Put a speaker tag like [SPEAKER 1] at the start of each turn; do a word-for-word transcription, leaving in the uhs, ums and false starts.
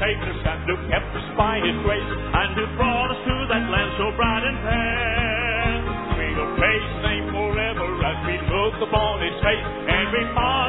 [SPEAKER 1] taken us and who kept us by his grace, and who brought us to that land so bright and fair. We will praise his name forever as we look upon his face, and we